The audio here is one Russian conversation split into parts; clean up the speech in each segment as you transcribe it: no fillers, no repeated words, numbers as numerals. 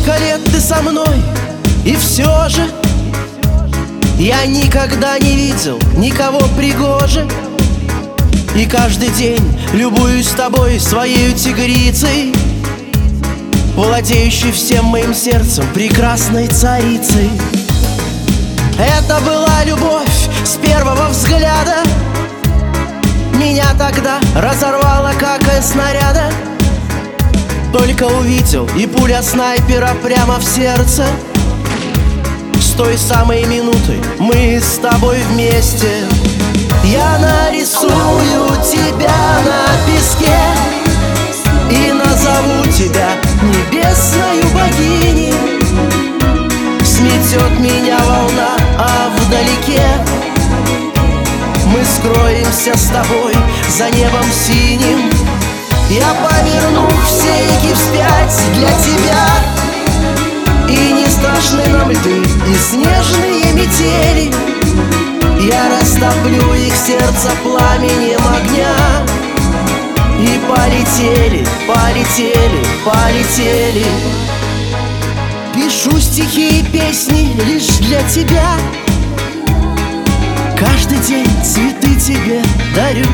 Столько лет ты со мной, и все же я никогда не видел никого пригоже. И каждый день любуюсь тобой, своею тигрицей, владеющей всем моим сердцем, прекрасной царицей. Это была любовь с первого взгляда, меня тогда разорвало, как из снаряда. Только увидел, и пуля снайпера прямо в сердце. С той самой минуты мы с тобой вместе. Я нарисую тебя на песке и назову тебя небесною богиней. Сметет меня волна, а вдалеке мы скроемся с тобой за небом синим. Я поверну все реки вспять для тебя, и не страшны нам льды и снежные метели. Я растоплю их сердце пламенем огня. И полетели, полетели, полетели. Пишу стихи и песни лишь для тебя, каждый день цветы тебе дарю,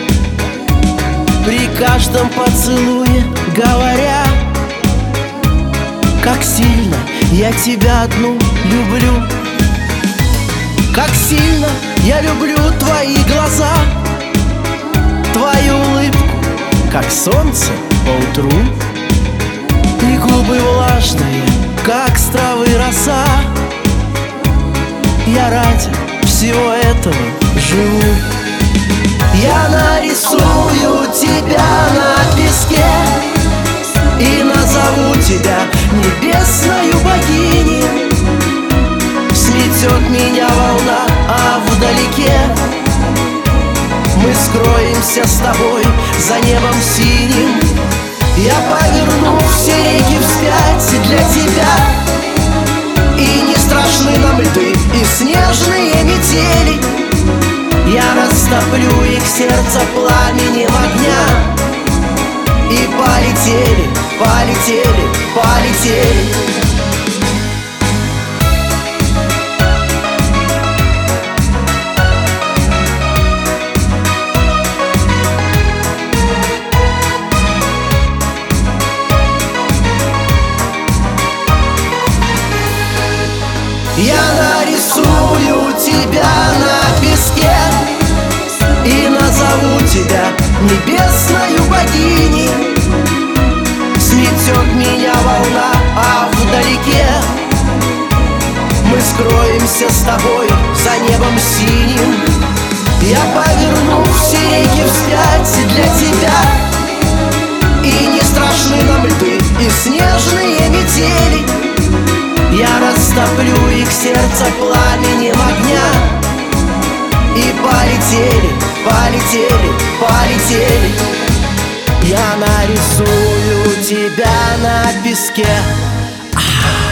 при каждом поцелуе говоря, как сильно я тебя одну люблю. Как сильно я люблю твои глаза, твою улыбку, как солнце поутру, и губы влажные, как с травы роса. Я ради всего этого живу. Я нарисую тебя на песке и назову тебя небесною богиней. Сметет меня волна, а вдалеке мы скроемся с тобой за небом синим. Я поверну все реки вспять для тебя, и не страшны нам льды и снежные метели. Я растоплю их сердце пламенем огня. И полетели, полетели, полетели. Я нарисую тебя на песке и назову тебя небесною богиней. Сметет меня волна, а вдалеке мы скроемся с тобой за небом синим. Я поверну все реки вспять для тебя, и не страшны нам льды и снежные метели. Я растоплю их сердце пламенем огня. И полетели, полетели, полетели. Я нарисую тебя на песке.